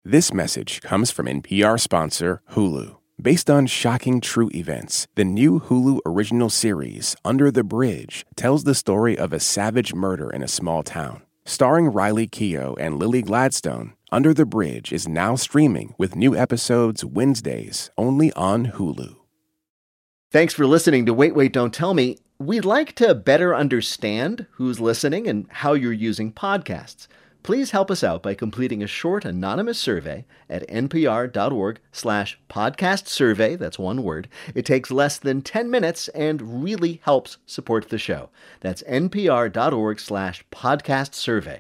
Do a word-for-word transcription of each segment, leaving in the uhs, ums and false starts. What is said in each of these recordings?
This message comes from N P R sponsor Hulu. Based on shocking true events, the new Hulu original series, Under the Bridge, tells the story of a savage murder in a small town. Starring Riley Keough and Lily Gladstone, Under the Bridge is now streaming with new episodes Wednesdays only on Hulu. Thanks for listening to Wait, Wait, Don't Tell Me. We'd like to better understand who's listening and how you're using podcasts. Please help us out by completing a short anonymous survey at npr.org slash podcast survey. That's one word. It takes less than ten minutes and really helps support the show. That's npr.org slash podcast survey.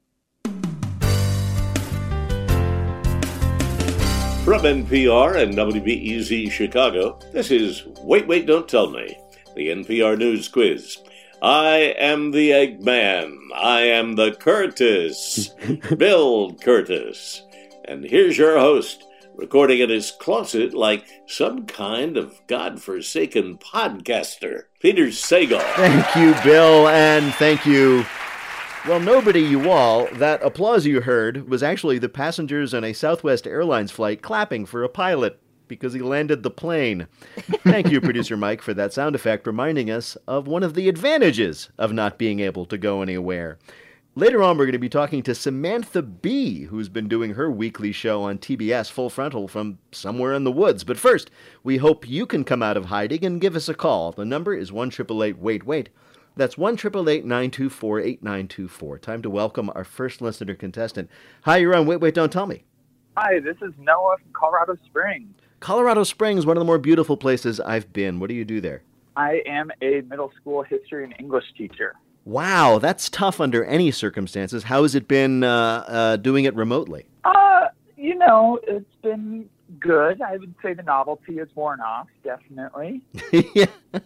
From N P R and W B E Z Chicago, this is Wait, Wait, Don't Tell Me, the N P R News Quiz. I am the Eggman. I am the Curtis, Bill Curtis. And here's your host, recording in his closet like some kind of godforsaken podcaster, Peter Sagal. Thank you, Bill, and thank you. Well, nobody, you all. That applause you heard was actually the passengers on a Southwest Airlines flight clapping for a pilot because he landed the plane. Thank you, Producer Mike, for that sound effect, reminding us of one of the advantages of not being able to go anywhere. Later on, we're going to be talking to Samantha Bee, who's been doing her weekly show on T B S Full Frontal from somewhere in the woods. But first, we hope you can come out of hiding and give us a call. The number is one eight eight eight, wait, wait. That's one eight eight eight, nine two four, eight nine two four. Time to welcome our first listener contestant. Hi, you're on Wait, Wait, Don't Tell Me. Hi, this is Noah from Colorado Springs. Colorado Springs, one of the more beautiful places I've been. What do you do there? I am a middle school history and English teacher. Wow, that's tough under any circumstances. How has it been uh, uh, doing it remotely? Uh, you know, it's been good. I would say the novelty has worn off, definitely. Yeah.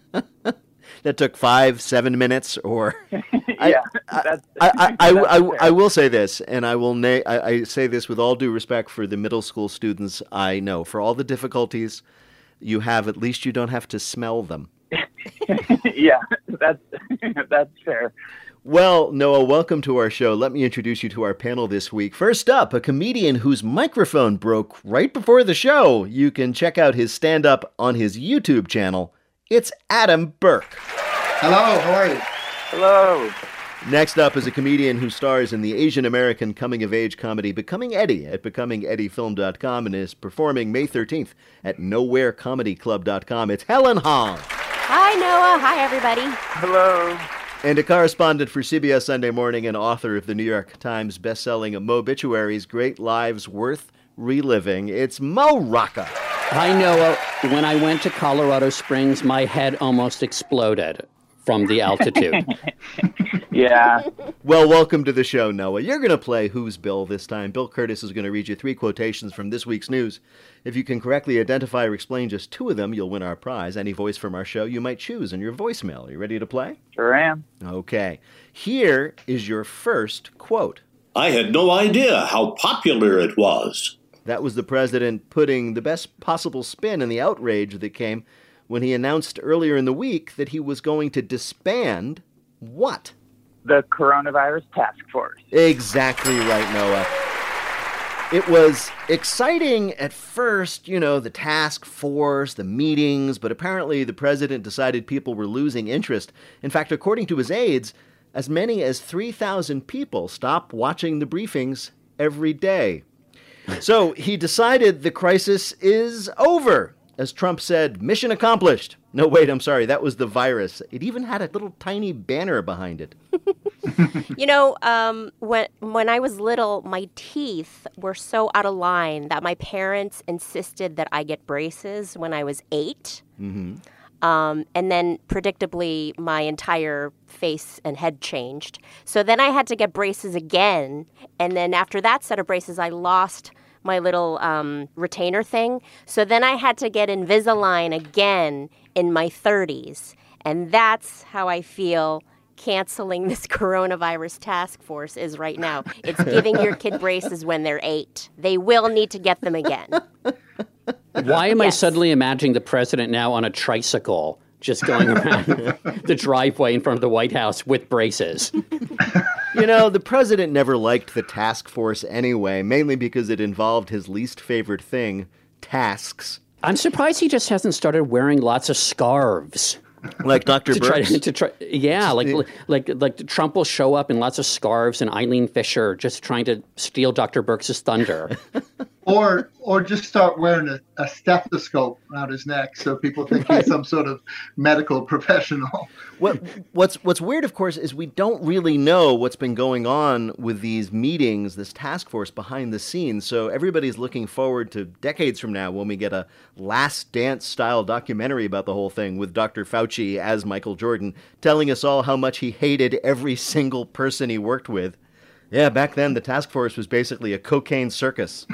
That took five, seven minutes, or yeah, I, that's, I, I, I, that's I, fair. I will say this, and I will na- I, I say this with all due respect for the middle school students I know. For all the difficulties you have, at least you don't have to smell them. Yeah, that's that's fair. Well, Noah, welcome to our show. Let me introduce you to our panel this week. First up, a comedian whose microphone broke right before the show. You can check out his stand-up on his YouTube channel. It's Adam Burke. Hello, how are you? Hello. Next up is a comedian who stars in the Asian-American coming-of-age comedy Becoming Eddie at becoming eddie film dot com and is performing May thirteenth at nowhere comedy club dot com. It's Helen Hong. Hi, Noah. Hi, everybody. Hello. And a correspondent for C B S Sunday Morning and author of the New York Times bestselling Mobituaries, Great Lives Worth Reliving, it's Mo Rocca. Hi, Noah. When I went to Colorado Springs, my head almost exploded from the altitude. Yeah. Well, welcome to the show, Noah. You're going to play Who's Bill this time. Bill Curtis is going to read you three quotations from this week's news. If you can correctly identify or explain just two of them, you'll win our prize. Any voice from our show you might choose in your voicemail. Are you ready to play? Sure am. Okay. Here is your first quote. I had no idea how popular it was. That was the president putting the best possible spin in the outrage that came when he announced earlier in the week that he was going to disband what? The Coronavirus Task Force. Exactly right, Noah. It was exciting at first, you know, the task force, the meetings, but apparently the president decided people were losing interest. In fact, according to his aides, as many as three thousand people stopped watching the briefings every day. So he decided the crisis is over. As Trump said, mission accomplished. No, wait, I'm sorry. That was the virus. It even had a little tiny banner behind it. You know, um, when when I was little, my teeth were so out of line that my parents insisted that I get braces when I was eight. Mm-hmm. Um, and then, predictably, my entire face and head changed. So then I had to get braces again. And then after that set of braces, I lost my little um, retainer thing. So then I had to get Invisalign again in my thirties. And that's how I feel canceling this coronavirus task force is right now. It's giving your kid braces when they're eight. They will need to get them again. Why am I Yes. suddenly imagining the president now on a tricycle just going around the driveway in front of the White House with braces? You know, the president never liked the task force anyway, mainly because it involved his least favorite thing, tasks. I'm surprised he just hasn't started wearing lots of scarves. Like Doctor to try, Birx? to try, yeah, like like like Trump will show up in lots of scarves and Eileen Fisher just trying to steal Doctor Birx's thunder. Or or just start wearing a, a stethoscope around his neck so people think he's some sort of medical professional. What, what's what's weird, of course, is we don't really know what's been going on with these meetings, this task force behind the scenes. So everybody's looking forward to decades from now when we get a Last Dance-style documentary about the whole thing with Doctor Fauci as Michael Jordan, telling us all how much he hated every single person he worked with. Yeah, back then the task force was basically a cocaine circus.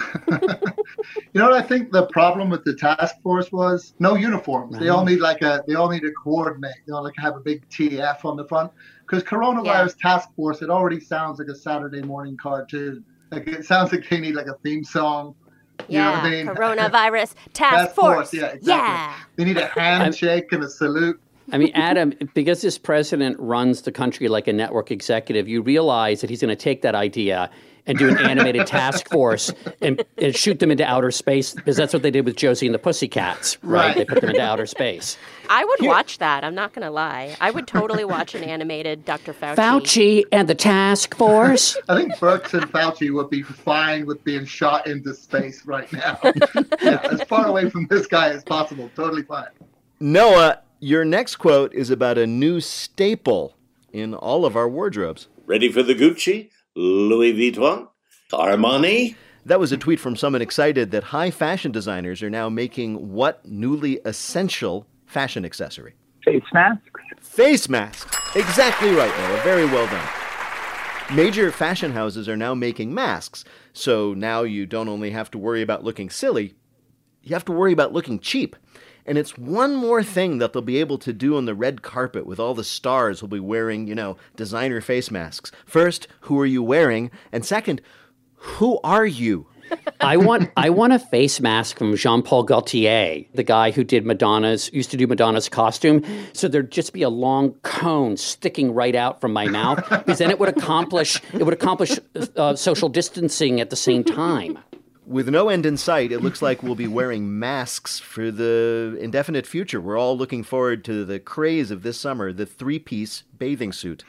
You know what I think the problem with the task force was? No uniforms. Right. They all need like a. They all need to coordinate. They all like have a big T F on the front because coronavirus yeah. task force. It already sounds like a Saturday morning cartoon. Like it sounds like they need like a theme song. You yeah, know what I mean? Coronavirus task, task force. force. Yeah, exactly. Yeah. They need a handshake and a salute. I mean, Adam, because this president runs the country like a network executive, you realize that he's going to take that idea and do an animated task force and, and shoot them into outer space, because that's what they did with Josie and the Pussycats, right? right. They put them into outer space. I would Here. watch that. I'm not going to lie. I would totally watch an animated Doctor Fauci. Fauci and the task force. I think Birx and Fauci would be fine with being shot into space right now. Yeah, as far away from this guy as possible. Totally fine. Noah, your next quote is about a new staple in all of our wardrobes. Ready for the Gucci, Louis Vuitton, Armani? That was a tweet from someone excited that high fashion designers are now making what newly essential fashion accessory? Face masks. Face masks. Exactly right, Noah. Very well done. Major fashion houses are now making masks, so now you don't only have to worry about looking silly, you have to worry about looking cheap. And it's one more thing that they'll be able to do on the red carpet with all the stars who'll be wearing, you know, designer face masks. First, who are you wearing? And second, who are you? I want I want a face mask from Jean-Paul Gaultier, the guy who did Madonna's, used to do Madonna's costume. So there'd just be a long cone sticking right out from my mouth, because then it would accomplish it would accomplish uh, social distancing at the same time. With no end in sight, it looks like we'll be wearing masks for the indefinite future. We're all looking forward to the craze of this summer, the three-piece bathing suit.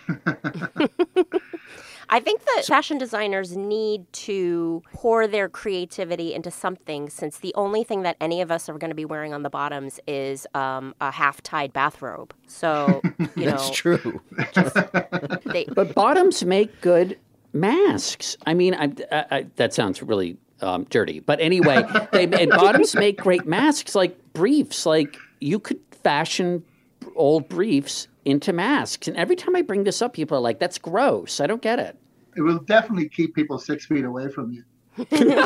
I think that fashion designers need to pour their creativity into something, since the only thing that any of us are going to be wearing on the bottoms is um, a half-tied bathrobe. So, you know. That's true. Just, they, but bottoms make good masks. I mean, I, I, I, that sounds really... Um, dirty. But anyway, they, and bottoms make great masks, like briefs. Like you could fashion old briefs into masks. And every time I bring this up, people are like, that's gross. I don't get it. It will definitely keep people six feet away from you.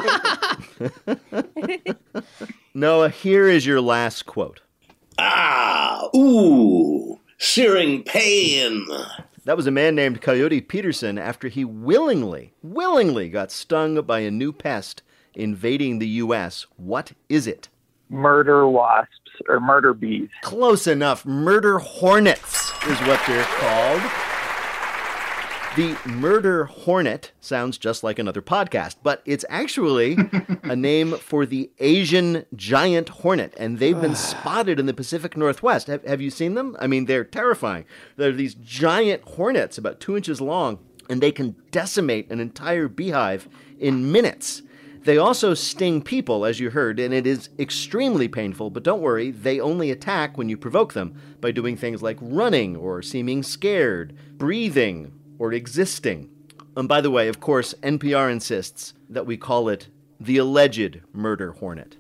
Noah, here is your last quote. Ah, ooh, searing pain. That was a man named Coyote Peterson after he willingly, willingly got stung by a new pest invading the U S. What is it? Murder wasps or murder bees. Close enough. Murder hornets is what they're called. The murder hornet sounds just like another podcast, but it's actually a name for the Asian giant hornet, and they've been spotted in the Pacific Northwest. Have, have you seen them? I mean, they're terrifying. They're these giant hornets about two inches long, and they can decimate an entire beehive in minutes. They also sting people, as you heard, and it is extremely painful, but don't worry, they only attack when you provoke them by doing things like running or seeming scared, breathing, or existing. And by the way, of course, N P R insists that we call it the alleged murder hornet.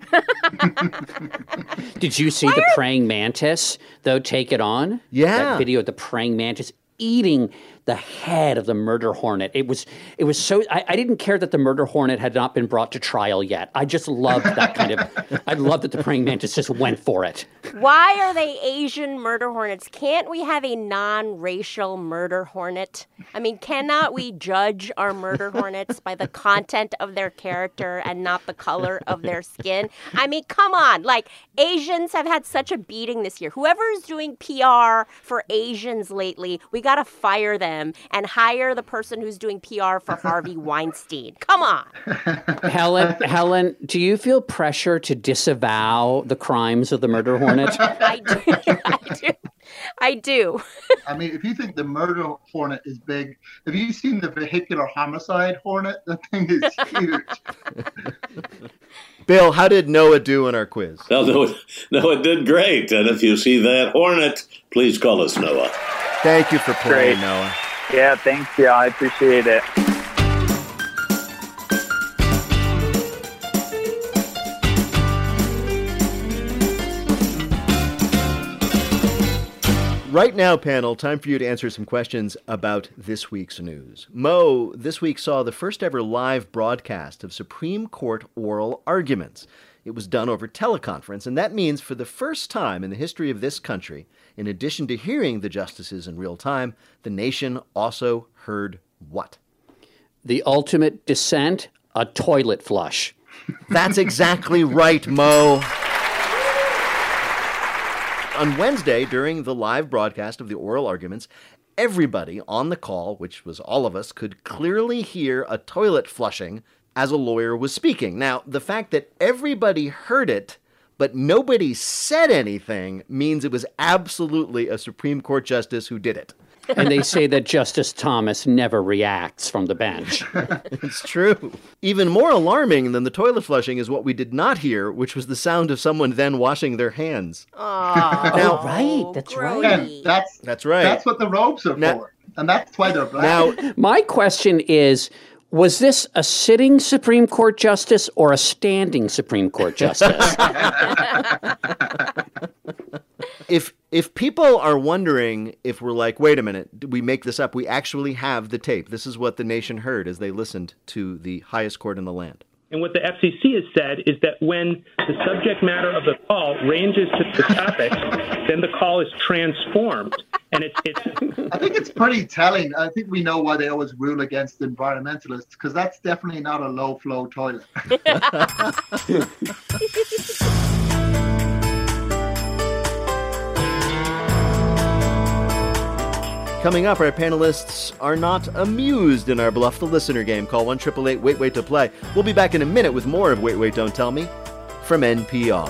Did you see the praying mantis, though, take it on? Yeah. That video of the praying mantis eating the head of the murder hornet. It was it was so I, I didn't care that the murder hornet had not been brought to trial yet. I just loved that kind of I loved that the praying mantis just went for it. Why are they Asian murder hornets? Can't we have a non-racial murder hornet? I mean, cannot we judge our murder hornets by the content of their character and not the color of their skin? I mean, come on. Like, Asians have had such a beating this year. Whoever is doing P R for Asians lately, we got to fire them them and hire the person who's doing P R for Harvey Weinstein. Come on. Helen, Helen, do you feel pressure to disavow the crimes of the murder hornet? I do. I do. I do. I mean, if you think the murder hornet is big, have you seen the vehicular homicide hornet? That thing is huge. Bill, how did Noah do in our quiz? Well, Noah, Noah did great. And if you see that hornet, please call us, Noah. Thank you for playing, Great. Noah. Yeah, thanks, yeah, I appreciate it. Right now, panel, time for you to answer some questions about this week's news. Mo, this week saw the first ever live broadcast of Supreme Court oral arguments. It was done over teleconference, and that means for the first time in the history of this country, in addition to hearing the justices in real time, the nation also heard what? The ultimate dissent, a toilet flush. That's exactly right, Mo. On Wednesday, during the live broadcast of the oral arguments, everybody on the call, which was all of us, could clearly hear a toilet flushing as a lawyer was speaking. Now, the fact that everybody heard it, but nobody said anything, means it was absolutely a Supreme Court justice who did it. And they say that Justice Thomas never reacts from the bench. It's true. Even more alarming than the toilet flushing is what we did not hear, which was the sound of someone then washing their hands. Oh, Now, right, that's right. And that's That's right. That's what the robes are Now- for, and that's why they're black. Now, My question is, was this a sitting Supreme Court justice or a standing Supreme Court justice? if if people are wondering if we're like, wait a minute, did we make this up? We actually have the tape. This is what the nation heard as they listened to the highest court in the land. And what the F C C has said is that when the subject matter of the call ranges to the topics, then the call is transformed. And it's, it's I think it's pretty telling. I think we know why they always rule against environmentalists, because that's definitely not a low-flow toilet. Coming up, our panelists are not amused in our Bluff the Listener game. Call one eight eight eight wait wait to play. We'll be back in a minute with more of Wait, Wait, Don't Tell Me from N P R.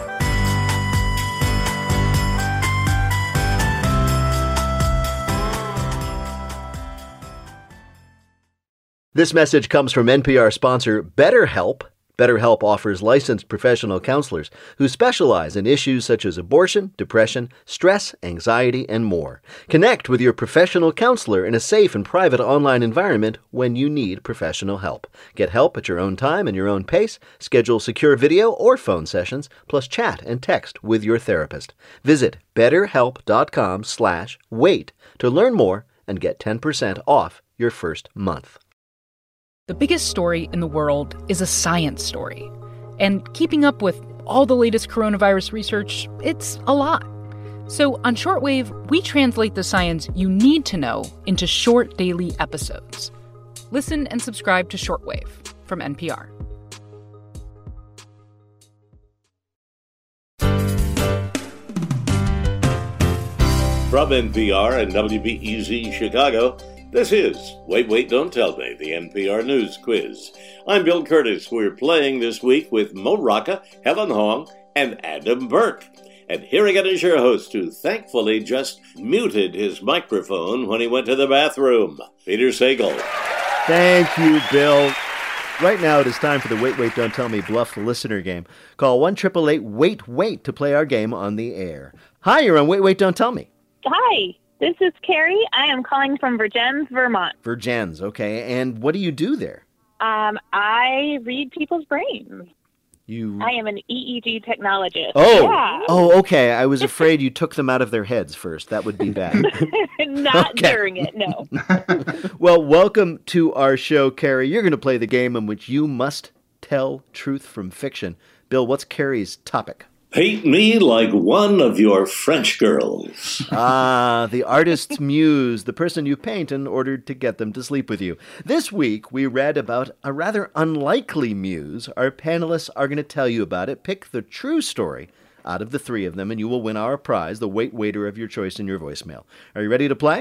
This message comes from N P R sponsor BetterHelp. BetterHelp offers licensed professional counselors who specialize in issues such as abortion, depression, stress, anxiety, and more. Connect with your professional counselor in a safe and private online environment when you need professional help. Get help at your own time and your own pace. Schedule secure video or phone sessions, plus chat and text with your therapist. Visit betterhelp.com slash wait to learn more and get ten percent off your first month. The biggest story in the world is a science story. And keeping up with all the latest coronavirus research, it's a lot. So on Shortwave, we translate the science you need to know into short daily episodes. Listen and subscribe to Shortwave from N P R. From N P R and W B E Z Chicago, this is Wait, Wait, Don't Tell Me, the N P R News Quiz. I'm Bill Curtis. We're playing this week with Mo Rocca, Helen Hong, and Adam Burke. And here again is your host, who thankfully just muted his microphone when he went to the bathroom, Peter Sagal. Thank you, Bill. Right now it is time for the Wait, Wait, Don't Tell Me Bluff the Listener game. Call one eight eight eight wait wait to play our game on the air. Hi, you're on Wait, Wait, Don't Tell Me. Hi, this is Carrie. I am calling from Virgins, Vermont. Virgins, okay. And what do you do there? Um, I read people's brains. You. I am an E E G technologist. Oh, yeah. oh, okay. I was afraid you took them out of their heads first. That would be bad. Not Okay. during it, no. Well, welcome to our show, Carrie. You're going to play the game in which you must tell truth from fiction. Bill, what's Carrie's topic? Paint me like one of your French girls. Ah, the artist's muse, the person you paint in order to get them to sleep with you. This week, we read about a rather unlikely muse. Our panelists are going to tell you about it. Pick the true story out of the three of them, and you will win our prize, the Wait Waiter of your choice in your voicemail. Are you ready to play?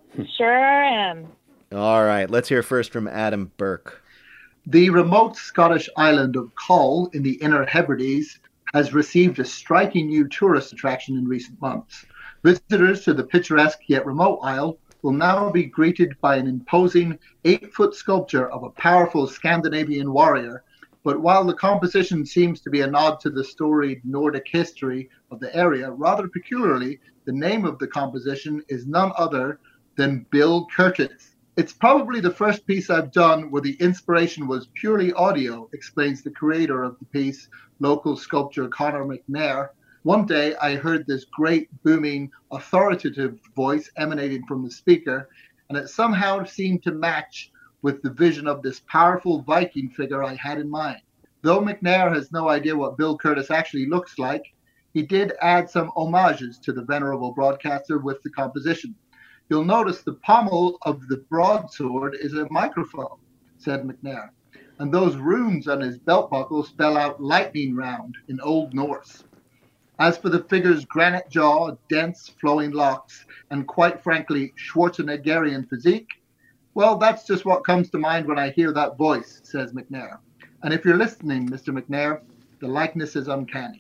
Sure am. All right, let's hear first from Adam Burke. The remote Scottish island of Coll in the Inner Hebrides has received a striking new tourist attraction in recent months. Visitors to the picturesque yet remote isle will now be greeted by an imposing eight-foot sculpture of a powerful Scandinavian warrior. But while the composition seems to be a nod to the storied Nordic history of the area, rather peculiarly, the name of the composition is none other than Bill Kurtis. It's probably the first piece I've done where the inspiration was purely audio, explains the creator of the piece, local sculptor Conor McNair. One day I heard this great, booming, authoritative voice emanating from the speaker, and it somehow seemed to match with the vision of this powerful Viking figure I had in mind. Though McNair has no idea what Bill Kurtis actually looks like, he did add some homages to the venerable broadcaster with the composition. You'll notice the pommel of the broadsword is a microphone, said McNair, and those runes on his belt buckle spell out lightning round in Old Norse. As for the figure's granite jaw, dense flowing locks, and quite frankly, Schwarzeneggerian physique, well, that's just what comes to mind when I hear that voice, says McNair. And if you're listening, Mister McNair, the likeness is uncanny.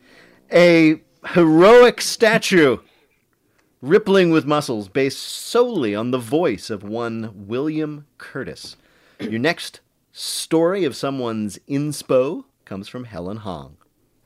A heroic statue, rippling with muscles, based solely on the voice of one William Kurtis. Your next story of someone's inspo comes from Helen Hong.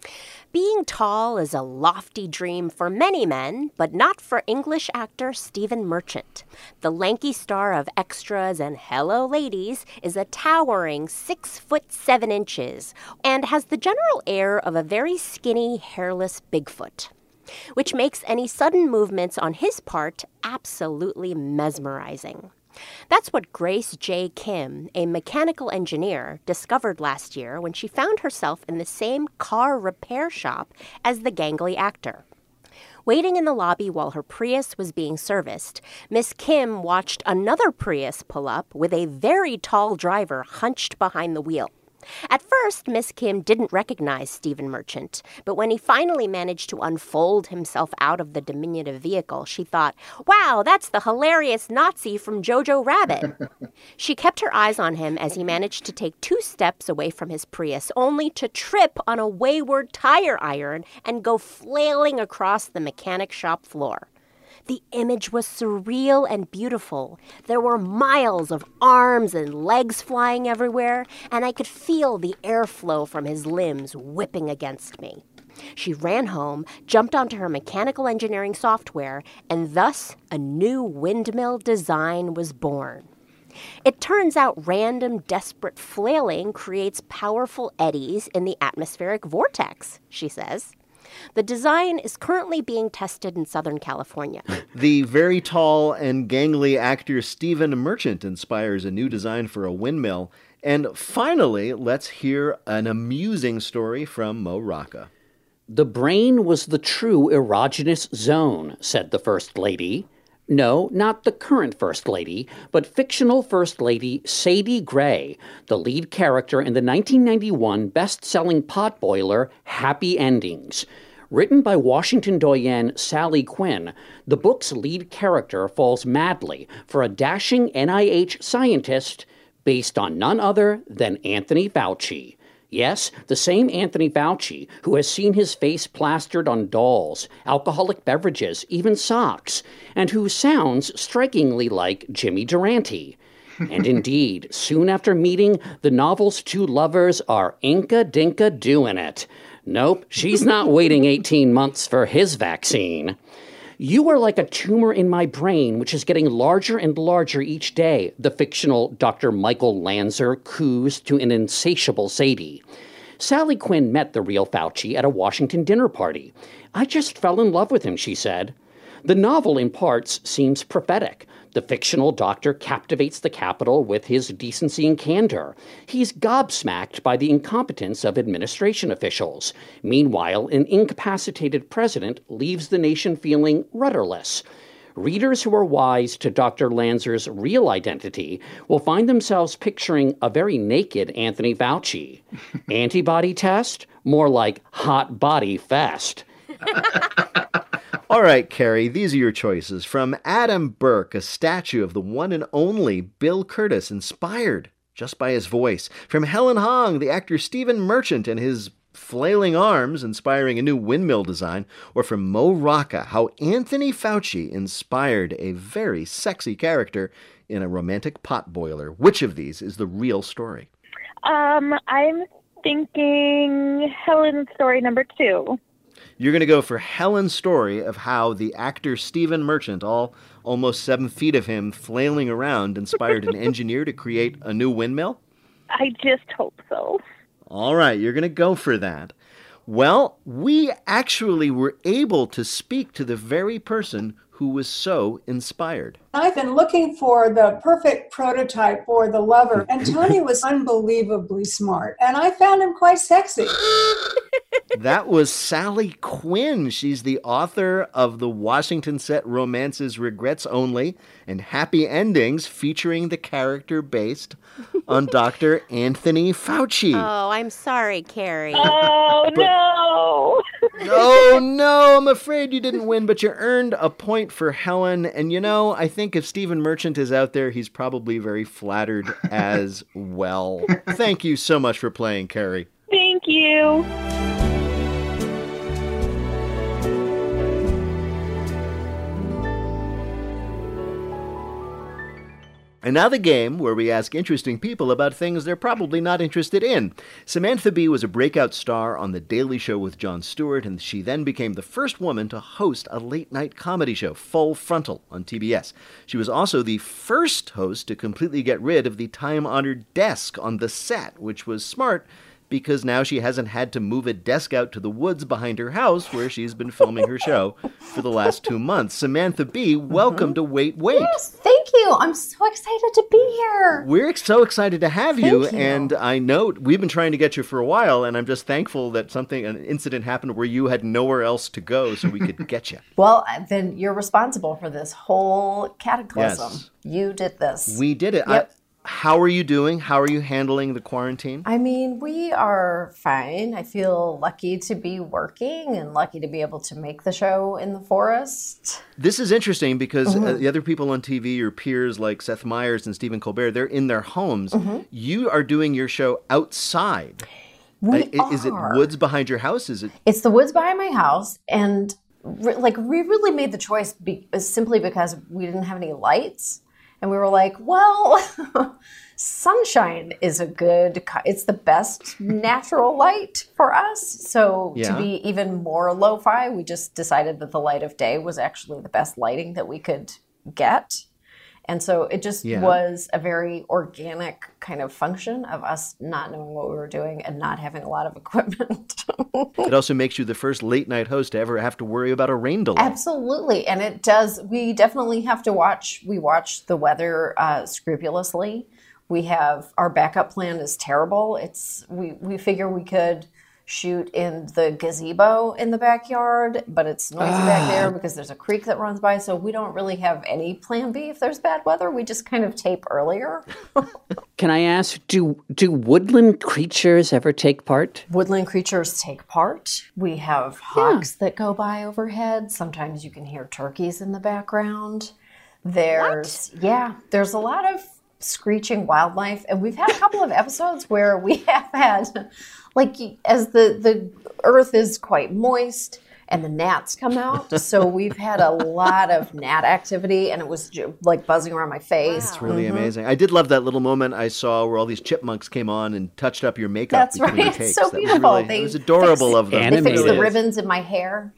Being tall is a lofty dream for many men, but not for English actor Stephen Merchant. The lanky star of Extras and Hello Ladies is a towering six foot seven inches and has the general air of a very skinny, hairless Bigfoot, which makes any sudden movements on his part absolutely mesmerizing. That's what Grace J. Kim, a mechanical engineer, discovered last year when she found herself in the same car repair shop as the gangly actor. Waiting in the lobby while her Prius was being serviced, Miss Kim watched another Prius pull up with a very tall driver hunched behind the wheel. At first, Miss Kim didn't recognize Stephen Merchant, but when he finally managed to unfold himself out of the diminutive vehicle, she thought, wow, that's the hilarious Nazi from Jojo Rabbit. She kept her eyes on him as he managed to take two steps away from his Prius, only to trip on a wayward tire iron and go flailing across the mechanic shop floor. The image was surreal and beautiful. There were miles of arms and legs flying everywhere, and I could feel the airflow from his limbs whipping against me. She ran home, jumped onto her mechanical engineering software, and thus a new windmill design was born. It turns out random, desperate flailing creates powerful eddies in the atmospheric vortex, she says. The design is currently being tested in Southern California. The very tall and gangly actor Stephen Merchant inspires a new design for a windmill. And finally, let's hear an amusing story from Mo Rocca. The brain was the true erogenous zone, said the First Lady. No, not the current First Lady, but fictional First Lady Sadie Gray, the lead character in the nineteen ninety-one best-selling potboiler Happy Endings. Written by Washington doyenne Sally Quinn, the book's lead character falls madly for a dashing N I H scientist based on none other than Anthony Fauci. Yes, the same Anthony Fauci who has seen his face plastered on dolls, alcoholic beverages, even socks, and who sounds strikingly like Jimmy Durante. And indeed, soon after meeting, the novel's two lovers are Inca Dinka doing it. Nope, she's not waiting eighteen months for his vaccine. You are like a tumor in my brain, which is getting larger and larger each day, the fictional Doctor Michael Lanzer coos to an insatiable Sadie. Sally Quinn met the real Fauci at a Washington dinner party. I just fell in love with him, she said. The novel, in parts, seems prophetic. The fictional doctor captivates the Capitol with his decency and candor. He's gobsmacked by the incompetence of administration officials. Meanwhile, an incapacitated president leaves the nation feeling rudderless. Readers who are wise to Doctor Lanzer's real identity will find themselves picturing a very naked Anthony Fauci. Antibody test? More like hot body fest. All right, Carrie, these are your choices. From Adam Burke, a statue of the one and only Bill Curtis, inspired just by his voice. From Helen Hong, the actor Stephen Merchant and his flailing arms inspiring a new windmill design. Or from Mo Rocca, how Anthony Fauci inspired a very sexy character in a romantic pot boiler. Which of these is the real story? Um, I'm thinking Helen's story number two. You're going to go for Helen's story of how the actor Stephen Merchant, all almost seven feet of him flailing around, inspired an engineer to create a new windmill? I just hope so. All right, you're going to go for that. Well, we actually were able to speak to the very person who was so inspired. I've been looking for the perfect prototype for the lover, and Tony was unbelievably smart, and I found him quite sexy. That was Sally Quinn. She's the author of the Washington set romances Regrets Only and Happy Endings, featuring the character based on Doctor Anthony Fauci. Oh, I'm sorry, Carrie. Oh, But- no. Oh, no, I'm afraid you didn't win, but you earned a point for Helen. And, you know, I think if Stephen Merchant is out there, he's probably very flattered as well. Thank you so much for playing, Carrie. Thank you. And now the game where we ask interesting people about things they're probably not interested in. Samantha Bee was a breakout star on The Daily Show with Jon Stewart, and she then became the first woman to host a late-night comedy show, Full Frontal, on T B S. She was also the first host to completely get rid of the time-honored desk on the set, which was smart because now she hasn't had to move a desk out to the woods behind her house where she's been filming her show for the last two months. Samantha Bee, welcome mm-hmm. to Wait, Wait. Yes, thank you. I'm so excited to be here. We're so excited to have you, Thank you. And I know we've been trying to get you for a while, and I'm just thankful that something, an incident happened where you had nowhere else to go so we could get you. Well, then you're responsible for this whole cataclysm. Yes. You did this. We did it. Yep. I, how are you doing? How are you handling the quarantine? I mean, we are fine. I feel lucky to be working and lucky to be able to make the show in the forest. This is interesting because Mm-hmm. uh, the other people on T V, your peers like Seth Meyers and Stephen Colbert, they're in their homes. Mm-hmm. You are doing your show outside. We Uh, i- Is it are. woods behind your house? Is it? It's the woods behind my house, and re- like we really made the choice be- simply because we didn't have any lights, and we were like, well, sunshine is a good. co- It's the best natural light for us. So Yeah. to be even more lo-fi, we just decided that the light of day was actually the best lighting that we could get. And so it just Yeah. was a very organic kind of function of us not knowing what we were doing and not having a lot of equipment. It also makes you the first late night host to ever have to worry about a rain delay. Absolutely. And it does, we definitely have to watch, we watch the weather uh, scrupulously. We have, our backup plan is terrible. It's, we, we figure we could shoot in the gazebo in the backyard, but it's noisy back there because there's a creek that runs by. So we don't really have any plan B if there's bad weather. We just kind of tape earlier. Can I ask, do do woodland creatures ever take part? Woodland creatures take part. We have hawks that go by overhead. Sometimes you can hear turkeys in the background. There's, yeah, there's a lot of screeching wildlife. And we've had a couple of episodes where we have had, like, as the, the earth is quite moist and the gnats come out. So we've had a lot of gnat activity, and it was ju- like buzzing around my face. It's really amazing. I did love that little moment I saw where all these chipmunks came on and touched up your makeup That's between right. takes. It's so That was beautiful. really- They it was adorable fix- of them. They fix Animated. the ribbons in my hair.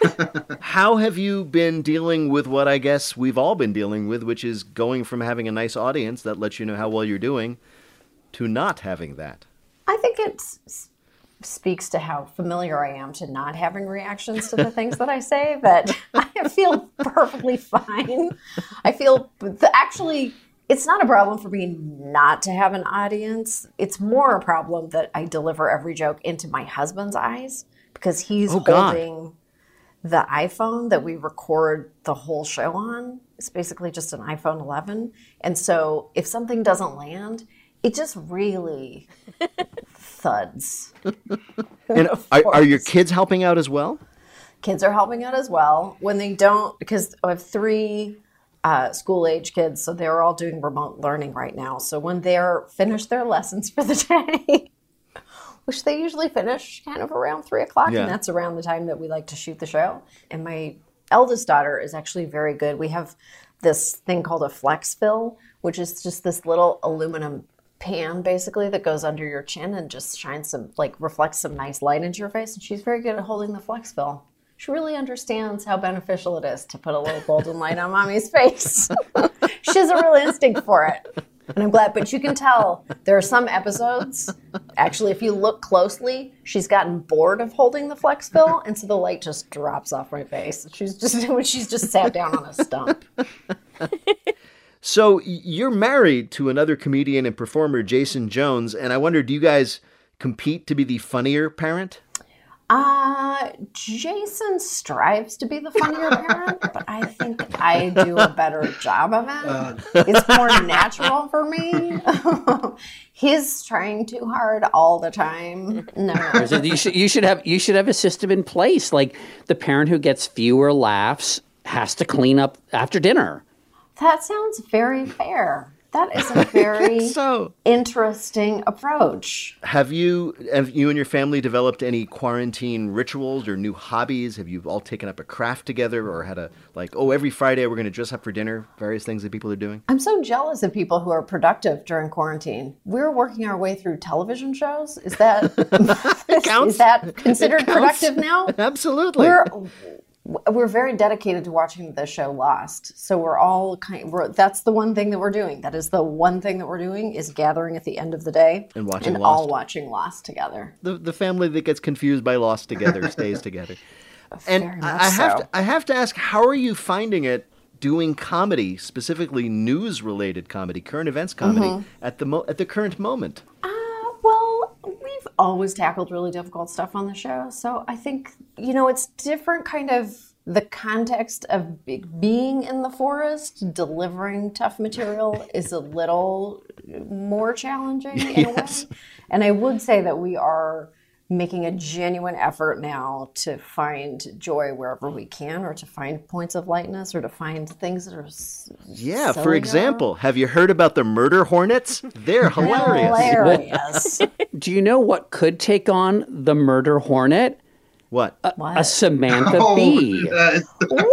How have you been dealing with what I guess we've all been dealing with, which is going from having a nice audience that lets you know how well you're doing to not having that? I think it s- speaks to how familiar I am to not having reactions to the things that I say, that I feel perfectly fine. I feel the, actually, it's not a problem for me not to have an audience. It's more a problem that I deliver every joke into my husband's eyes because he's Oh, God. holding the iPhone that we record the whole show on. It's basically just an iPhone eleven. And so if something doesn't land, it just really thuds. And are, are your kids helping out as well? Kids are helping out as well. When they don't, because I have three uh, school-age kids, so they're all doing remote learning right now. So when they're finished their lessons for the day, which they usually finish kind of around three o'clock, Yeah. and that's around the time that we like to shoot the show. And my eldest daughter is actually very good. We have this thing called a flex fill, which is just this little aluminum pan basically that goes under your chin and just shines some, like reflects some nice light into your face. And she's very good at holding the flex fill. She really understands how beneficial it is to put a little golden light on mommy's face. She has a real instinct for it. And I'm glad, but you can tell there are some episodes, actually, if you look closely, she's gotten bored of holding the flex fill, and so the light just drops off my face. She's just she's just sat down on a stump. So you're married to another comedian and performer, Jason Jones, and I wonder, do you guys compete to be the funnier parent? Uh, Jason strives to be the funnier parent, but I think I do a better job of it. It's more natural for me. He's trying too hard all the time. No, no. You should you should have you should have a system in place. Like the parent who gets fewer laughs has to clean up after dinner. That sounds very fair. That is a very so. interesting approach. Have you have you and your family developed any quarantine rituals or new hobbies? Have you all taken up a craft together or had a, like, oh, every Friday we're going to dress up for dinner, various things that people are doing? I'm so jealous of people who are productive during quarantine. We're working our way through television shows. Is that, is, is that considered productive now? Absolutely. We're We're very dedicated to watching the show Lost. So we're all kind we're, that's the one thing that we're doing. That is the one thing that we're doing is gathering at the end of the day and watching and Lost. all watching Lost together. The the family that gets confused by Lost together stays together. And Very I, much I have so. to, I have to ask, how are you finding it doing comedy, specifically news related comedy, current events comedy Mhm. at the mo- at the current moment? Well, we've always tackled really difficult stuff on the show. So I think, you know, it's different kind of the context of be- being in the forest, delivering tough material is a little more challenging in Yes. a way. And I would say that we are making a genuine effort now to find joy wherever we can, or to find points of lightness, or to find things that are s- Yeah, for silly. example, have you heard about the murder hornets? They're hilarious. Hilarious. Do you know what could take on the murder hornet? What? A, a Samantha Oh, Bee. What?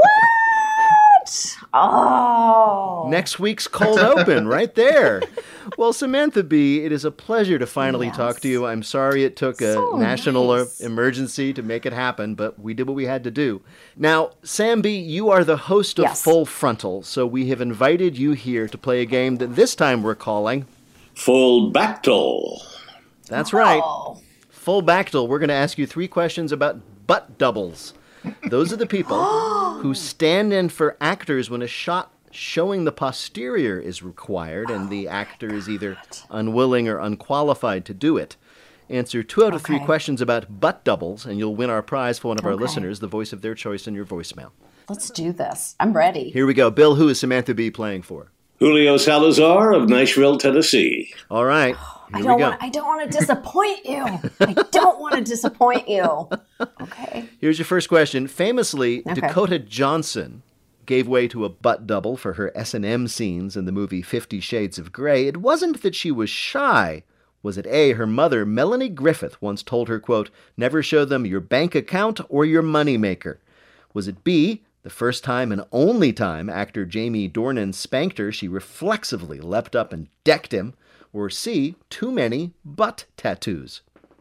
Oh. Next week's Cold Open, right there. Well, Samantha Bee, it is a pleasure to finally Yes. talk to you. I'm sorry it took a So national nice. emergency to make it happen, but we did what we had to do. Now, Sam Bee, you are the host of Yes. Full Frontal, so we have invited you here to play a game that this time we're calling Full Bactal. That's right. Oh. Full Bactal. We're going to ask you three questions about butt doubles. Those are the people who stand in for actors when a shot showing the posterior is required and the actor is either unwilling or unqualified to do it. Answer two out of three Okay. questions about butt doubles, and you'll win our prize for one of our Okay. listeners, the voice of their choice in your voicemail. Let's do this. I'm ready. Here we go. Bill, who is Samantha Bee playing for? Julio Salazar of Nashville, Tennessee. All right. I Here don't we go. want. I don't want to disappoint you. I don't want to disappoint you. Okay. Here's your first question. Famously, Okay. Dakota Johnson gave way to a butt double for her S and M scenes in the movie Fifty Shades of Grey. It wasn't that she was shy. Was it A, her mother, Melanie Griffith, once told her, quote, never show them your bank account or your moneymaker? Was it B, the first time and only time actor Jamie Dornan spanked her, she reflexively leapt up and decked him? Or C, too many butt tattoos?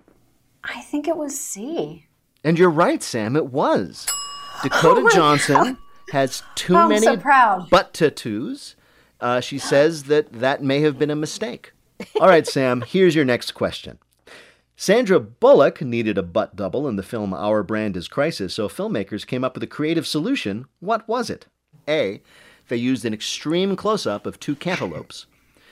I think it was C. And you're right, Sam, it was. Dakota Oh my Johnson God. has too I'm many so proud. butt tattoos. Uh, she says that that may have been a mistake. All right, Sam, here's your next question. Sandra Bullock needed a butt double in the film Our Brand is Crisis, so filmmakers came up with a creative solution. What was it? A, they used an extreme close-up of two cantaloupes.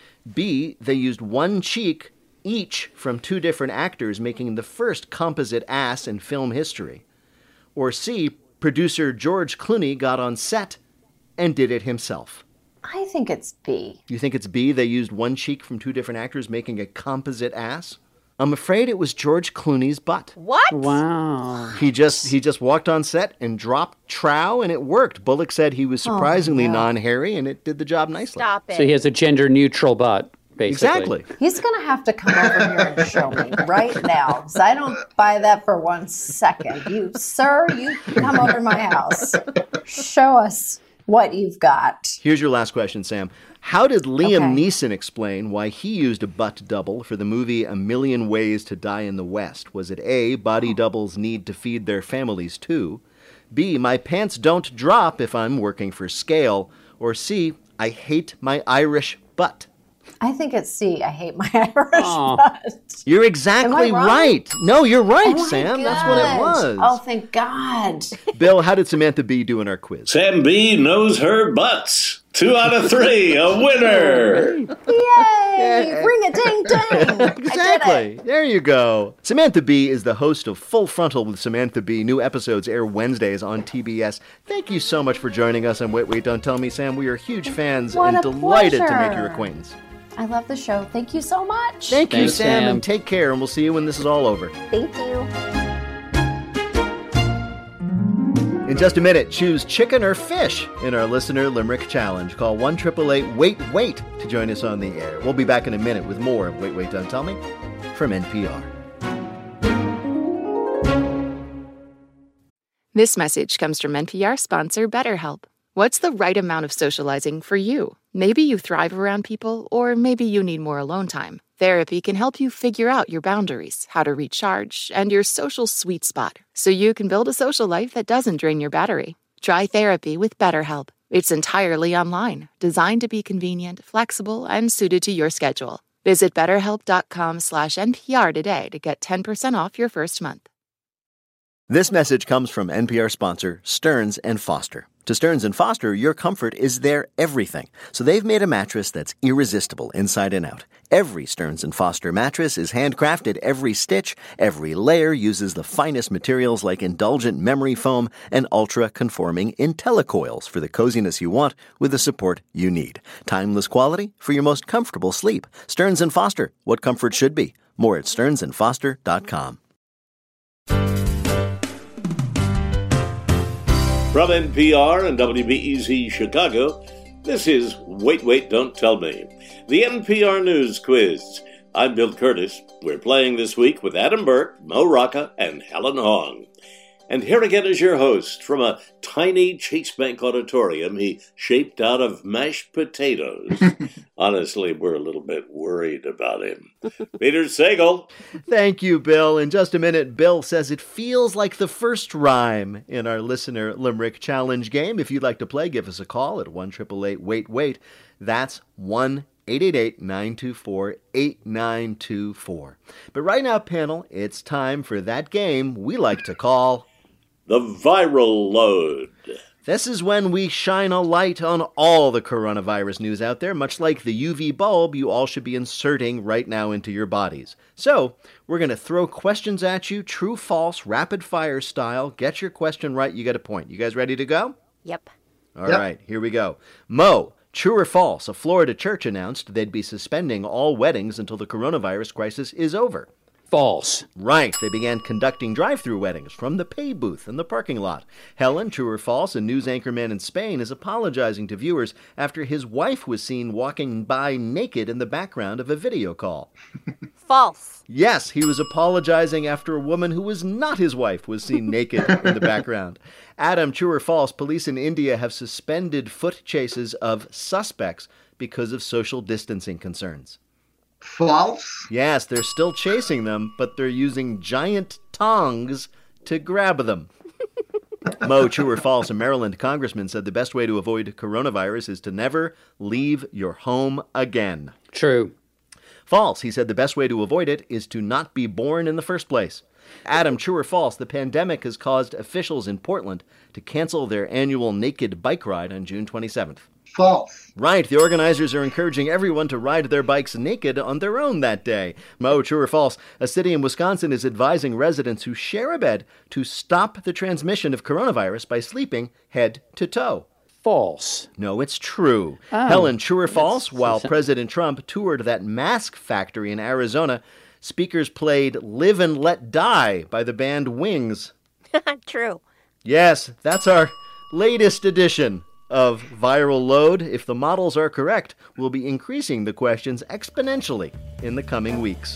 B, they used one cheek each from two different actors, making the first composite ass in film history. Or C, producer George Clooney got on set and did it himself. I think it's B. You think it's B, they used one cheek from two different actors, making a composite ass? I'm afraid it was George Clooney's butt. What? Wow. He just he just walked on set and dropped trow, and it worked. Bullock said he was surprisingly Oh, no. non-hairy, and it did the job nicely. Stop it. So he has a gender-neutral butt, basically. Exactly. He's going to have to come over here and show me right now, because I don't buy that for one second. You, sir, you come over to my house. Show us what you've got. Here's your last question, Sam. How did Liam Okay. Neeson explain why he used a butt double for the movie A Million Ways to Die in the West? Was it A, body doubles need to feed their families too? B, my pants don't drop if I'm working for scale? Or C, I hate my Irish butt? I think it's C. I hate my Irish Aw. butt. You're exactly Am I wrong? right. No, you're right, Oh my Sam. That's what it God. was. Oh, thank God. Bill, how did Samantha Bee do in our quiz? Sam B knows her butts. Two out of three, a winner. Yay! Ring a ding ding. Exactly. There you go. Samantha Bee is the host of Full Frontal with Samantha Bee. New episodes air Wednesdays on T B S. Thank you so much for joining us on Wait, Wait, Don't Tell Me, Sam. We are huge fans What and a delighted to pleasure. make your acquaintance. I love the show. Thank you so much. Thank you, Thanks, Sam, Sam. and take care, and we'll see you when this is all over. Thank you. In just a minute, choose chicken or fish in our Listener Limerick Challenge. Call one eight eight eight, wait, wait to join us on the air. We'll be back in a minute with more of Wait, Wait, Don't Tell Me from N P R. This message comes from N P R sponsor BetterHelp. What's the right amount of socializing for you? Maybe you thrive around people, or maybe you need more alone time. Therapy can help you figure out your boundaries, how to recharge, and your social sweet spot, so you can build a social life that doesn't drain your battery. Try therapy with BetterHelp. It's entirely online, designed to be convenient, flexible, and suited to your schedule. Visit betterhelp.com slash NPR today to get ten percent off your first month. This message comes from N P R sponsor Stearns and Foster. To Stearns and Foster, your comfort is their everything. So they've made a mattress that's irresistible inside and out. Every Stearns and Foster mattress is handcrafted. Every stitch, every layer uses the finest materials like indulgent memory foam and ultra-conforming IntelliCoils for the coziness you want with the support you need. Timeless quality for your most comfortable sleep. Stearns and Foster, what comfort should be. More at stearns and foster dot com. From N P R and W B E Z Chicago, this is Wait, Wait, Don't Tell Me, the N P R News Quiz. I'm Bill Curtis. We're playing this week with Adam Burke, Mo Rocca, and Helen Hong. And here again is your host from a tiny Chase Bank auditorium he shaped out of mashed potatoes. Honestly, we're a little bit worried about him. Peter Sagal. Thank you, Bill. In just a minute, Bill says it feels like the first rhyme in our Listener Limerick Challenge game. If you'd like to play, give us a call at one eight eight eight, wait, wait. That's one eight eight eight, nine two four, eight nine two four. But right now, panel, it's time for that game we like to call The Viral Load. This is when we shine a light on all the coronavirus news out there, much like the U V bulb you all should be inserting right now into your bodies. So, we're going to throw questions at you, true, false, rapid fire style. Get your question right, you get a point. You guys ready to go? Yep. All Yep. right, here we go. Mo, true or false, a Florida church announced they'd be suspending all weddings until the coronavirus crisis is over. False. Right, they began conducting drive-through weddings from the pay booth in the parking lot. Helen, true or false, a news anchorman in Spain is apologizing to viewers after his wife was seen walking by naked in the background of a video call. False. Yes, he was apologizing after a woman who was not his wife was seen naked in the background. Adam, true or false, police in India have suspended foot chases of suspects because of social distancing concerns. False. Yes, they're still chasing them, but they're using giant tongs to grab them. Mo, true or false, a Maryland congressman said the best way to avoid coronavirus is to never leave your home again. True. False, he said the best way to avoid it is to not be born in the first place. Adam, true or false, the pandemic has caused officials in Portland to cancel their annual naked bike ride on June twenty-seventh. False. Right, the organizers are encouraging everyone to ride their bikes naked on their own that day. Mo, true or false, a city in Wisconsin is advising residents who share a bed to stop the transmission of coronavirus by sleeping head to toe. False. No, it's true. Oh. Helen, true or false, That's- while President Trump toured that mask factory in Arizona, speakers played Live and Let Die by the band Wings. True. Yes, that's our latest edition of Viral Load. If the models are correct, we'll be increasing the questions exponentially in the coming weeks.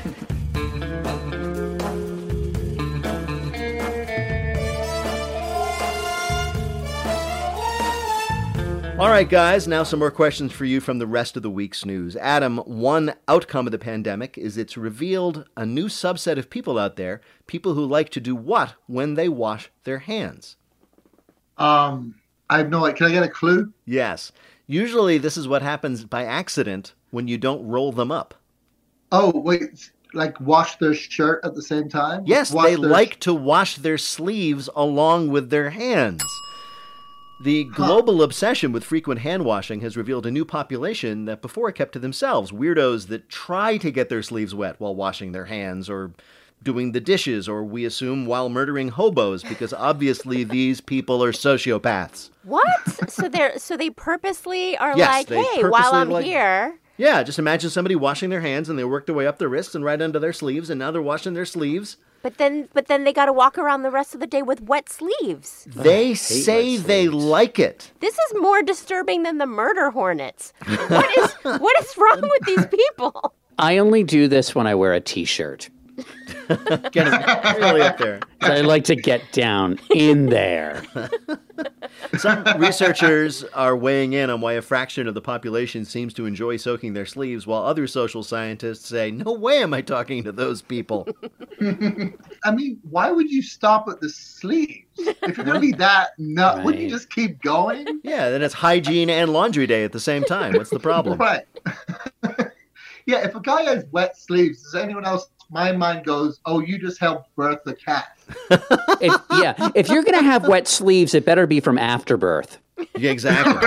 All right, guys, now some more questions for you from the rest of the week's news. Adam, one outcome of the pandemic is it's revealed a new subset of people out there, people who like to do what when they wash their hands? Um, I have no idea. Can I get a clue? Yes. Usually this is what happens by accident when you don't roll them up. Oh, wait, like wash their shirt at the same time? Yes, wash they their... like to wash their sleeves along with their hands. The global obsession with frequent hand washing has revealed a new population that before kept to themselves. Weirdos that try to get their sleeves wet while washing their hands or doing the dishes, or we assume while murdering hobos, because obviously these people are sociopaths. What? So they're so they purposely are Yes, like, they hey, purposely while I'm like- here. Yeah, just imagine somebody washing their hands and they work their way up their wrists and right under their sleeves, and now they're washing their sleeves. But then, but then they got to walk around the rest of the day with wet sleeves. They say they like it. This is more disturbing than the murder hornets. What is what is wrong with these people? I only do this when I wear a T-shirt. Getting really up there. I like to get down in there. Some researchers are weighing in on why a fraction of the population seems to enjoy soaking their sleeves, while other social scientists say, no way am I talking to those people. I mean, why would you stop at the sleeves? If you're going to be that nut, Right. wouldn't you just keep going? Yeah, then it's hygiene and laundry day at the same time. What's the problem? Right. Yeah, if a guy has wet sleeves, does anyone else, my mind goes, oh, you just helped birth the cat. If, yeah, if you're going to have wet sleeves, it better be from afterbirth. Yeah, exactly.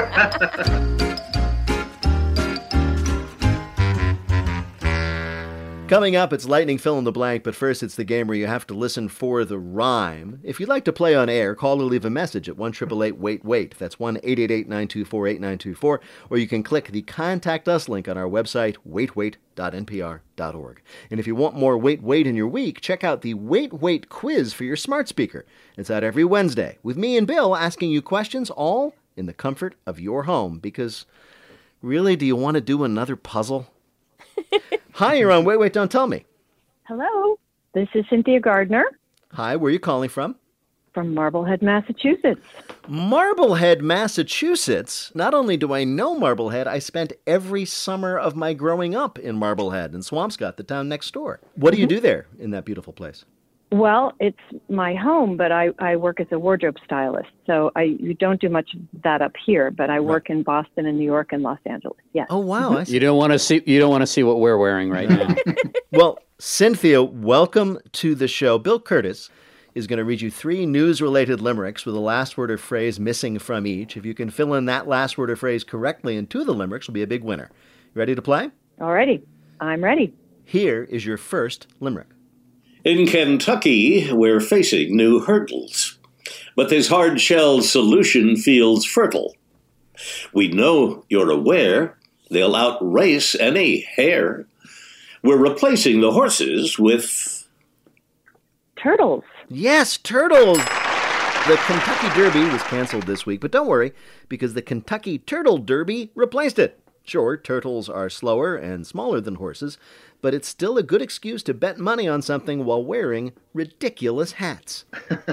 Coming up, it's Lightning Fill in the Blank, but first it's the game where you have to listen for the rhyme. If you'd like to play on air, call or leave a message at one eight eight eight wait wait. That's one eight eight eight nine two four eight nine two four, or you can click the Contact Us link on our website, wait wait dot n p r dot org. And if you want more Wait Wait in your week, check out the Wait Wait quiz for your smart speaker. It's out every Wednesday, with me and Bill asking you questions, all in the comfort of your home, because really, do you want to do another puzzle? Hi, you're on Wait, Wait, Don't Tell Me. Hello, this is Cynthia Gardner Hi, where are you calling from? from Marblehead, Massachusetts. Marblehead, Massachusetts. Not only do I know Marblehead, I spent every summer of my growing up in Marblehead and Swampscott, the town next door. What do you do there in that beautiful place? Well, it's my home, but I, I work as a wardrobe stylist, so I you don't do much of that up here. But I work in Boston and New York and Los Angeles. Yes. Oh wow! I see. You don't want to see. You don't want to see what we're wearing right now. Well, Cynthia, welcome to the show. Bill Curtis is going to read you three news-related limericks with a last word or phrase missing from each. If you can fill in that last word or phrase correctly in two of the limericks, you'll be a big winner. You ready to play? All righty, I'm ready. Here is your first limerick. In Kentucky, we're facing new hurdles, but this hard-shell solution feels fertile. We know you're aware they'll outrace any hare. We're replacing the horses with... turtles. Yes, turtles! The Kentucky Derby was canceled this week, but don't worry, because the Kentucky Turtle Derby replaced it. Sure, turtles are slower and smaller than horses, but it's still a good excuse to bet money on something while wearing ridiculous hats.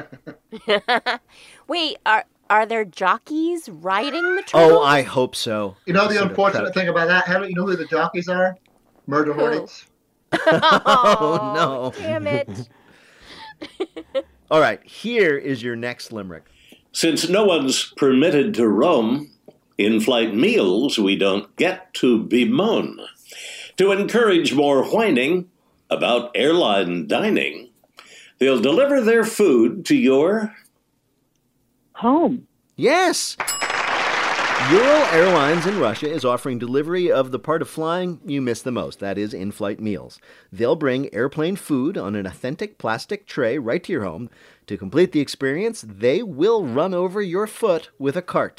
Wait, are are there jockeys riding the turtles? Oh, I hope so. You know the Sort of unfortunate cut. thing about that, Helen? You know who the jockeys are? Murder hornets. Oh, no. Damn it. All right, here is your next limerick. Since no one's permitted to roam, in-flight meals we don't get to bemoan. To encourage more whining about airline dining, they'll deliver their food to your... home. Yes! Ural Airlines in Russia is offering delivery of the part of flying you miss the most, that is, in-flight meals. They'll bring airplane food on an authentic plastic tray right to your home. To complete the experience, they will run over your foot with a cart.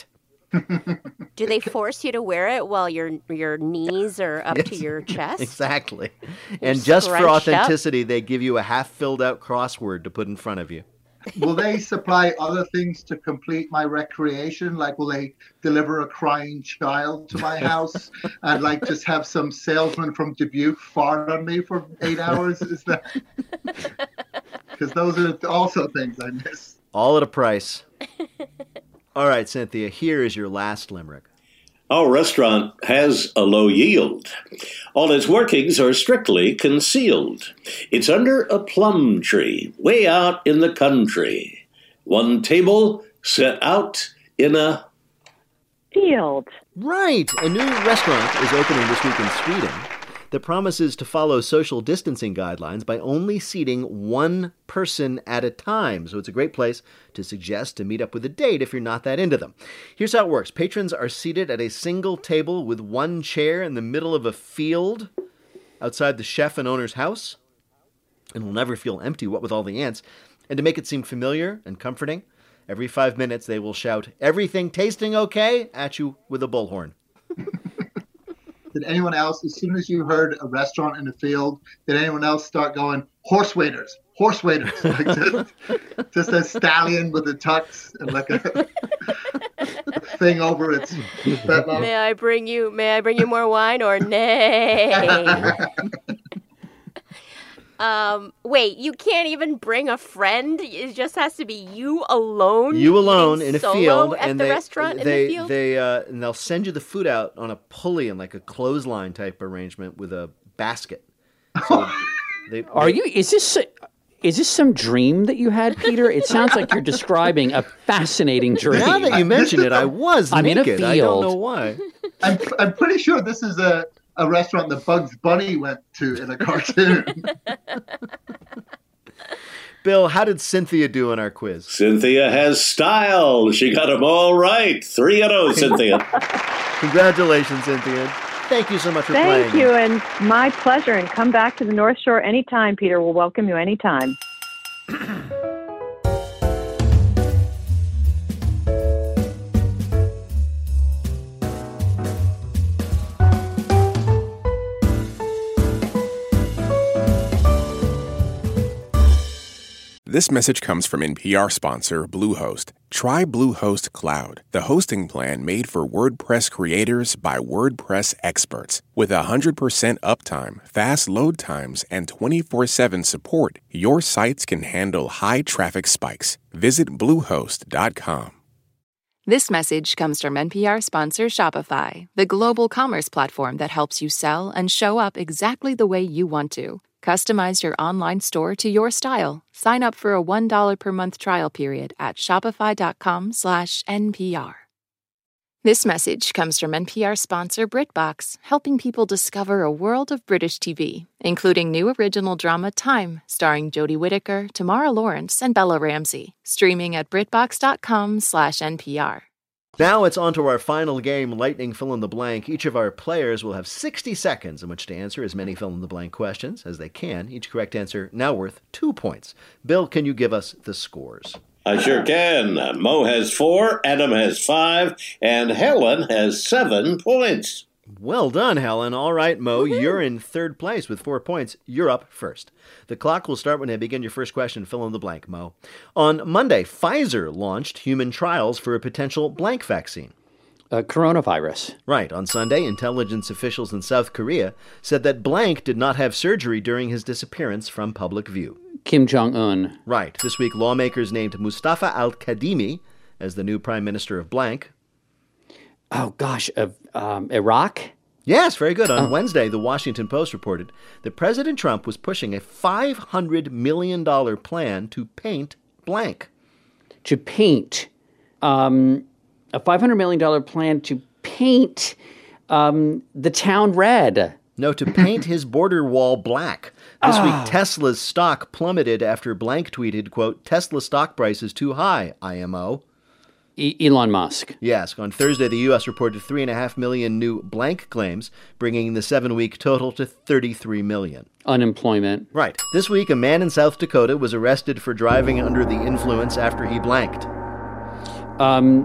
Do they force you to wear it while your your knees are up to your chest? Exactly. You're And just for scrunched up? authenticity, they give you a half-filled-out crossword to put in front of you. Will they supply other things to complete my recreation? Like, will they deliver a crying child to my house and like just have some salesman from Dubuque fart on me for eight hours? Is that? Because those are also things I miss. All at a price. All right, Cynthia, here is your last limerick. Our restaurant has a low yield. All its workings are strictly concealed. It's under a plum tree, way out in the country. One table set out in a field. Right. A new restaurant is opening this week in Sweden that promises to follow social distancing guidelines by only seating one person at a time. So it's a great place to suggest to meet up with a date if you're not that into them. Here's how it works. Patrons are seated at a single table with one chair in the middle of a field outside the chef and owner's house, and will never feel empty, what with all the ants. And to make it seem familiar and comforting, every five minutes they will shout, "Everything tasting okay?" at you with a bullhorn. Did anyone else, as soon as you heard a restaurant in the field, did anyone else start going, horse waiters, horse waiters? Like just, just a stallion with a tux and like a, a thing over its bedlock. May I bring you? May I bring you more wine or nay? um, wait, you can't even bring a friend. It just has to be you alone. You alone in a solo field, at and the they, restaurant they, in the field. they, uh, and they'll send you the food out on a pulley and like a clothesline type arrangement with a basket. So they, Are you? Is this? Is this some dream that you had, Peter? It sounds like you're describing a fascinating dream. Now that you mention it, I was I'm naked. in a field. I don't know why. I'm, I'm pretty sure this is a, a restaurant that Bugs Bunny went to in a cartoon. Bill, how did Cynthia do on our quiz? Cynthia has style. She got them all right. Three in a row, Cynthia. Congratulations, Cynthia. Thank you so much for Thank playing. you, and my pleasure. And come back to the North Shore anytime, Peter. We'll welcome you anytime. This message comes from N P R sponsor Bluehost. Try Bluehost Cloud, the hosting plan made for WordPress creators by WordPress experts. With one hundred percent uptime, fast load times, and twenty-four seven support, your sites can handle high traffic spikes. Visit bluehost dot com. This message comes from N P R sponsor Shopify, the global commerce platform that helps you sell and show up exactly the way you want to. Customize your online store to your style. Sign up for a one dollar per month trial period at shopify.com slash NPR. This message comes from N P R sponsor BritBox, helping people discover a world of British T V, including new original drama Time, starring Jodie Whittaker, Tamara Lawrence, and Bella Ramsey. Streaming at britbox.com slash NPR. Now it's on to our final game, Lightning Fill in the Blank. Each of our players will have sixty seconds in which to answer as many fill in the blank questions as they can. Each correct answer now worth two points. Bill, can you give us the scores? I sure can. Mo has four, Adam has five, and Helen has seven points. Well done, Helen. All right, Mo, Woo-hoo. You're in third place with four points. You're up first. The clock will start when I begin your first question. Fill in the blank, Mo. On Monday, Pfizer launched human trials for a potential blank vaccine. Uh, coronavirus. Right. On Sunday, intelligence officials in South Korea said that blank did not have surgery during his disappearance from public view. Kim Jong-un. Right. This week, lawmakers named Mustafa al-Kadhimi as the new prime minister of blank. Oh, gosh, of um, Iraq? Yes, very good. On oh. Wednesday, the Washington Post reported that President Trump was pushing a five hundred million dollars plan to paint blank. To paint. Um, a five hundred million dollars plan to paint um, the town red. No, to paint his border wall black. This oh. week, Tesla's stock plummeted after blank tweeted, quote, "Tesla stock price is too high, I M O." E- Elon Musk. Yes. On Thursday, the U S reported three and a half million new blank claims, bringing the seven-week total to thirty-three million. Unemployment. Right. This week, a man in South Dakota was arrested for driving under the influence after he blanked. Um,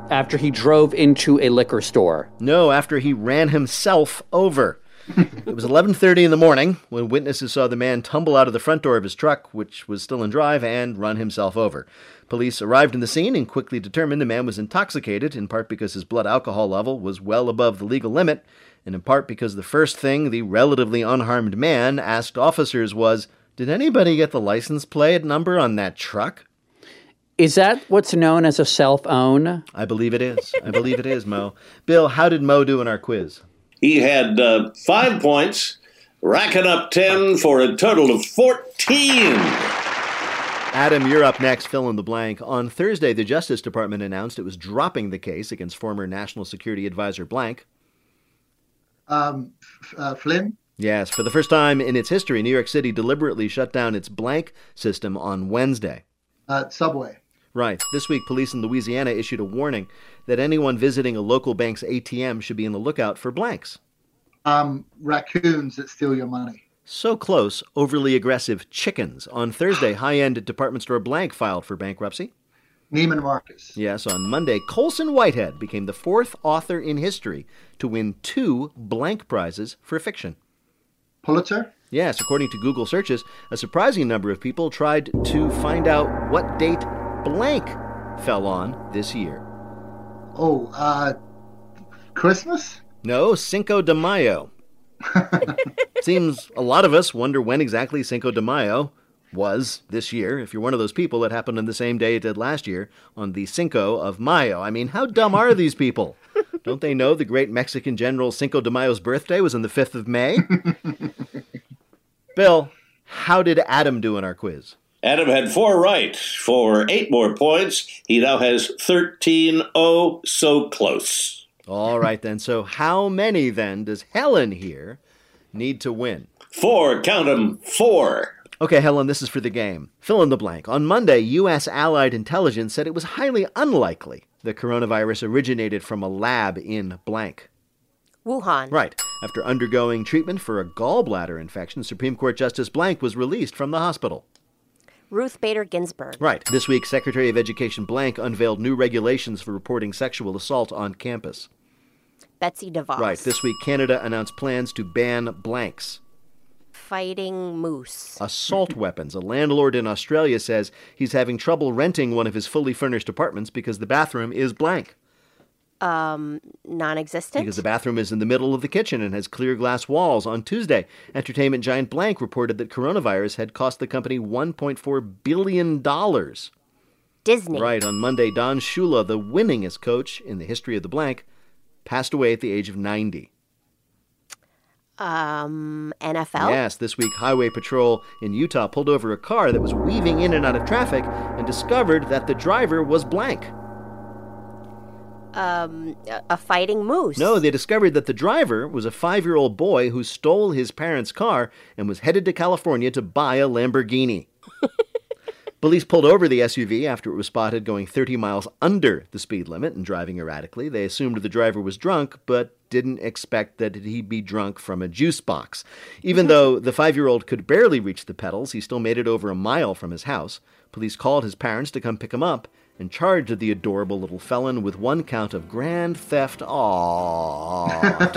After he drove into a liquor store. No, after he ran himself over. It was eleven thirty in the morning when witnesses saw the man tumble out of the front door of his truck, which was still in drive, and run himself over. Police arrived in the scene and quickly determined the man was intoxicated, in part because his blood alcohol level was well above the legal limit, and in part because the first thing the relatively unharmed man asked officers was, "Did anybody get the license plate number on that truck?" Is that what's known as a self-own? I believe it is. I believe it is, Mo. Bill, how did Mo do in our quiz? He had uh, five points, racking up ten for a total of fourteen. Adam, you're up next. Fill in the blank. On Thursday, the Justice Department announced it was dropping the case against former National Security Advisor blank. Um, uh, Flynn? Yes, for the first time in its history, New York City deliberately shut down its blank system on Wednesday. Uh, Subway. Right. This week, police in Louisiana issued a warning that anyone visiting a local bank's A T M should be on the lookout for blanks. Um, raccoons that steal your money. So close, overly aggressive chickens. On Thursday, high-end department store blank filed for bankruptcy. Neiman Marcus. Yes, on Monday, Colson Whitehead became the fourth author in history to win two blank prizes for fiction. Pulitzer? Yes, according to Google searches, a surprising number of people tried to find out what date blank fell on this year. Oh, uh, Christmas? No, Cinco de Mayo. Seems a lot of us wonder when exactly Cinco de Mayo was this year. If you're one of those people, it happened on the same day it did last year, on the Cinco of Mayo. I mean, how dumb are these people? Don't they know the great Mexican general Cinco de Mayo's birthday was on the fifth of May? Bill, how did Adam do in our quiz? Adam had four right for eight more points. He now has thirteen. Oh, so close. All right, then. So how many, then, does Helen here need to win? Four. Count them. Four. Okay, Helen, this is for the game. Fill in the blank. On Monday, U S Allied Intelligence said it was highly unlikely the coronavirus originated from a lab in blank. Wuhan. Right. After undergoing treatment for a gallbladder infection, Supreme Court Justice blank was released from the hospital. Ruth Bader Ginsburg. Right. This week, Secretary of Education blank unveiled new regulations for reporting sexual assault on campus. Betsy DeVos. Right. This week, Canada announced plans to ban blanks. Fighting moose. Assault weapons. A landlord in Australia says he's having trouble renting one of his fully furnished apartments because the bathroom is blank. Um, non-existent? Because the bathroom is in the middle of the kitchen and has clear glass walls. On Tuesday, entertainment giant blank reported that coronavirus had cost the company one point four billion dollars. Disney. Right. On Monday, Don Shula, the winningest coach in the history of the blank, passed away at the age of ninety. Um, N F L? Yes, this week Highway Patrol in Utah pulled over a car that was weaving in and out of traffic and discovered that the driver was blank. Um, a fighting moose. No, they discovered that the driver was a five-year-old boy who stole his parents' car and was headed to California to buy a Lamborghini. Police pulled over the S U V after it was spotted going thirty miles under the speed limit and driving erratically. They assumed the driver was drunk, but didn't expect that he'd be drunk from a juice box. Even though the five-year-old could barely reach the pedals, he still made it over a mile from his house. Police called his parents to come pick him up and charged the adorable little felon with one count of grand theft auto.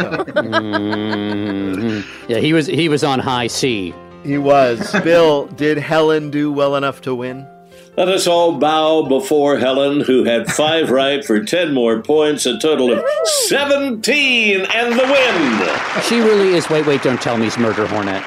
mm-hmm. Yeah, he was he was on high C. He was. Bill, did Helen do well enough to win? Let us all bow before Helen, who had five right for ten more points, a total of seventeen, and the win. She really is, wait, wait, don't tell me's murder hornet.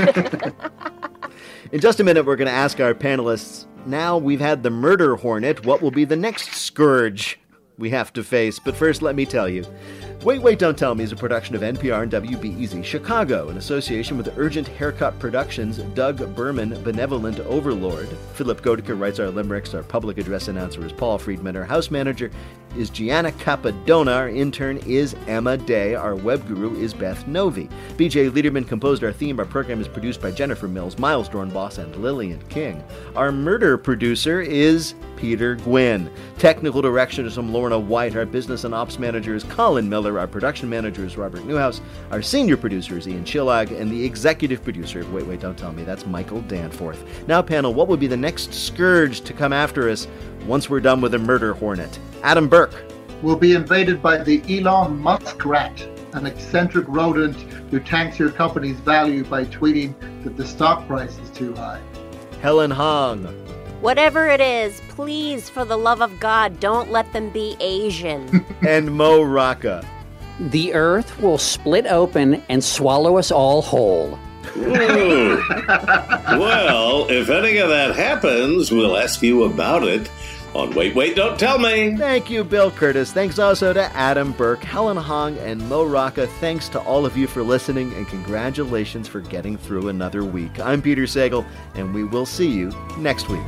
In just a minute, we're going to ask our panelists, now we've had the murder hornet, what will be the next scourge we have to face? But first, let me tell you. Wait, Wait, Don't Tell Me is a production of N P R and W B E Z Chicago in association with Urgent Haircut Productions, Doug Berman, Benevolent Overlord. Philip Godeker writes our limericks. Our public address announcer is Paul Friedman. Our house manager is Gianna Capadona. Our intern is Emma Day. Our web guru is Beth Novi. B J Liederman composed our theme. Our program is produced by Jennifer Mills, Miles Dornbos, and Lillian King. Our murder producer is Peter Gwynn. Technical direction is from Lorna White. Our business and ops manager is Colin Miller. Our production manager is Robert Newhouse. Our senior producer is Ian Chillag. And the executive producer of Wait, Wait, Don't Tell Me, that's Michael Danforth. Now, panel, what would be the next scourge to come after us once we're done with a murder hornet? Adam Burke. will be invaded by the Elon Musk rat, an eccentric rodent who tanks your company's value by tweeting that the stock price is too high. Helen Hong. Whatever it is, please, for the love of God, don't let them be Asian. And Mo Rocca. The earth will split open and swallow us all whole. Ooh. Well, if any of that happens, we'll ask you about it on Wait, Wait, Don't Tell Me. Thank you, Bill Curtis. Thanks also to Adam Burke, Helen Hong, and Mo Rocca. Thanks to all of you for listening, and congratulations for getting through another week. I'm Peter Sagal, and we will see you next week.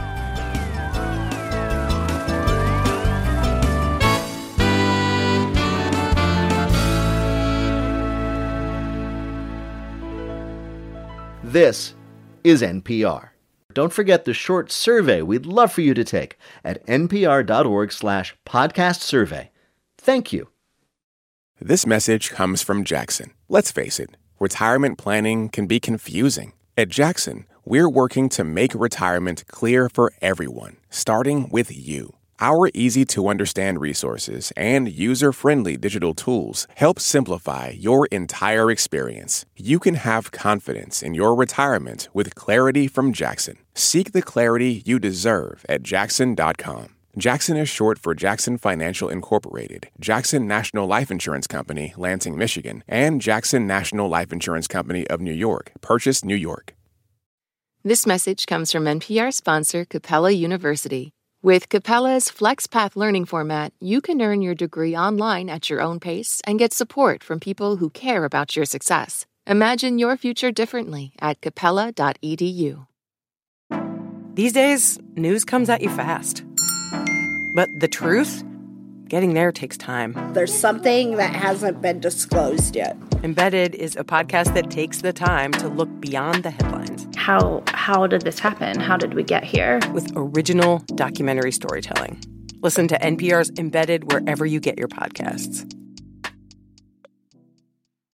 This is N P R. Don't forget the short survey we'd love for you to take at npr.org slash podcast survey. Thank you. This message comes from Jackson. Let's face it, retirement planning can be confusing. At Jackson, we're working to make retirement clear for everyone, starting with you. Our easy-to-understand resources and user-friendly digital tools help simplify your entire experience. You can have confidence in your retirement with clarity from Jackson. Seek the clarity you deserve at jackson dot com. Jackson is short for Jackson Financial Incorporated, Jackson National Life Insurance Company, Lansing, Michigan, and Jackson National Life Insurance Company of New York, Purchase, New York. This message comes from N P R sponsor Capella University. With Capella's FlexPath learning format, you can earn your degree online at your own pace and get support from people who care about your success. Imagine your future differently at capella dot e d u. These days, news comes at you fast. But the truth? Getting there takes time. There's something that hasn't been disclosed yet. Embedded is a podcast that takes the time to look beyond the headlines. How how did this happen? How did we get here? With original documentary storytelling. Listen to N P R's Embedded wherever you get your podcasts.